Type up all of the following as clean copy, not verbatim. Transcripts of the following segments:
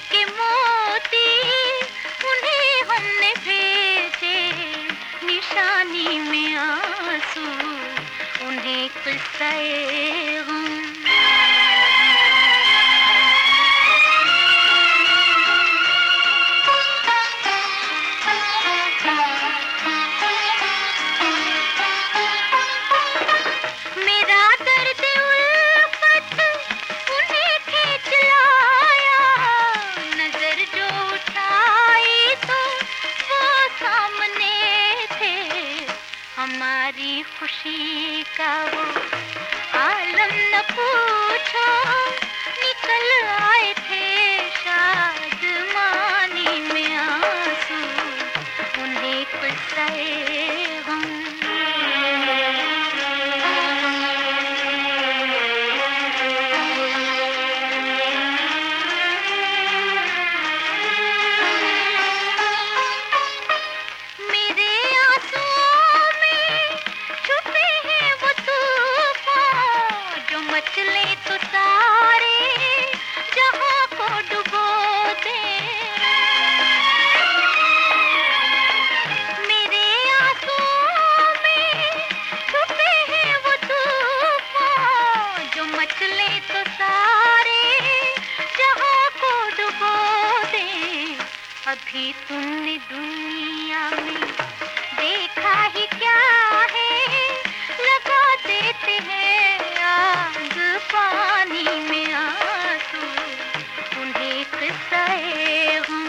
के मोती उन्हें हमने भेजे, निशानी में आंसू उन्हें किस्से गम। मेरा दर्द उल्फत उन्हें खींच लाया, नजर जो उठाई तो वो सामने थे। हमारी खुशी का वो आलम न पूछो, निकल आए थे शादमानी में आंसू उन्हें किस्से गम। मेरे आंसुओं में छुपे हैं वो तूफान, जो मचले तो सारे जहां को डुबो दे। मेरे आंसुओं में छुपे हैं वो तूफान, जो मचले तो सारे जहां को डुबो दे। अभी तुमने दुनिया में देखा ही क्या है, लगा देते हैं आग पानी में आंसू उन्हें किस्से गम।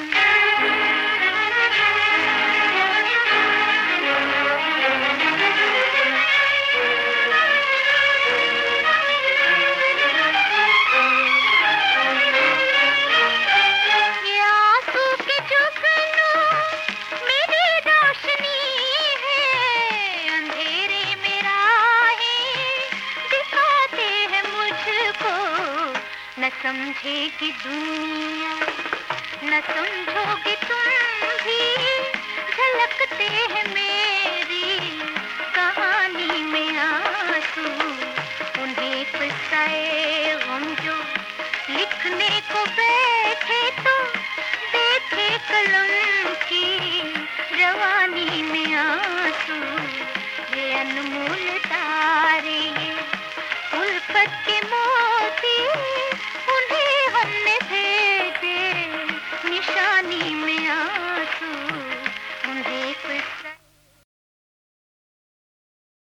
ये आंसू के जुगनू मेरी रोशनी है, अंधेरे में राहें दिखाते हैं मुझको। न समझेगी दुनिया, न समझोगे तुम भी, झलकते हैं मेरी कहानी में आंसू उन्हें किस्से गम। जो लिखने को बैठे तो देखे कलम की जवानी में आंसू। ये अनमोल तारे, ये उल्फत के मोती उन्हें हमने भेजे, निशानी में आंसू उन्हें